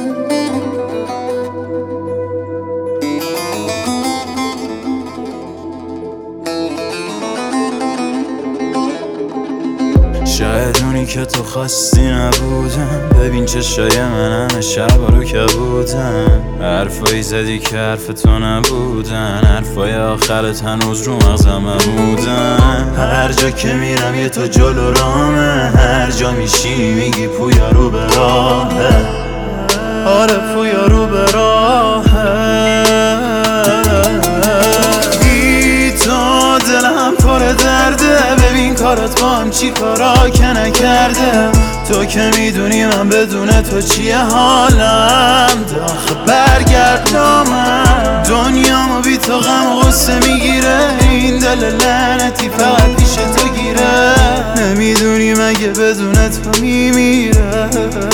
شاید اونی که تو خواستی نبودم. ببین چشای من همه شبا رو کبودن. حرفایی زدی که حرف تو نبودن. حرفای آخرت هنوز رو مغزم بودن. هر جا که میرم یه تو جلو رامه. هر جا میشی میگی پویا رو به راهه. آره پویا رو به راهه. بی تو دلم پر درده. ببین کارات با هم چی کارا که نکرده. تو که میدونی من بدون تو چیه حالم. داخل برگرد نامم. دنیامو بی تو غم و غصه میگیره. این دل لعنتی فقط پیش تو گیره. نمیدونی مگه بدون تو میمیره.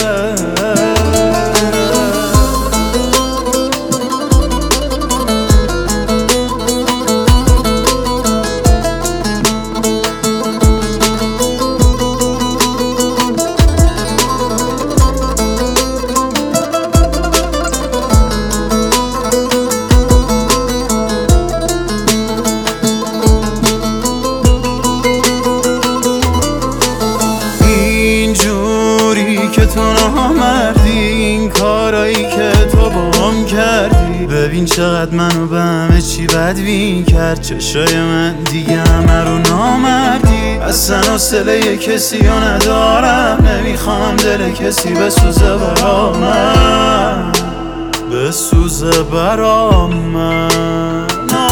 که تو نامردی. این کارایی که تو با هم کردی. ببین چقدر منو به همه چی بدبین کرد. چشای من دیگه همه رو نامردی. اصلا حوصله کسی رو ندارم. نمیخوام دل کسی بسوزه برام من. بسوزه برام من.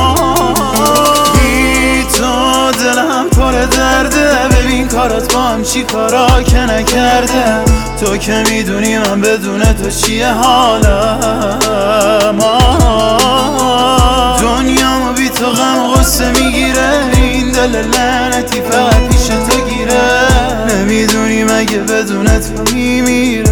بی تو دلم پر درده. ببین کارات با هم چی کارا که نکرده. تو که میدونی من بدون تو چیه حالم. دنیامو بی تو غم و غصه میگیره. این دل لعنتی فقط پیش تو گیره. نمیدونی مگه بدون تو میمیره.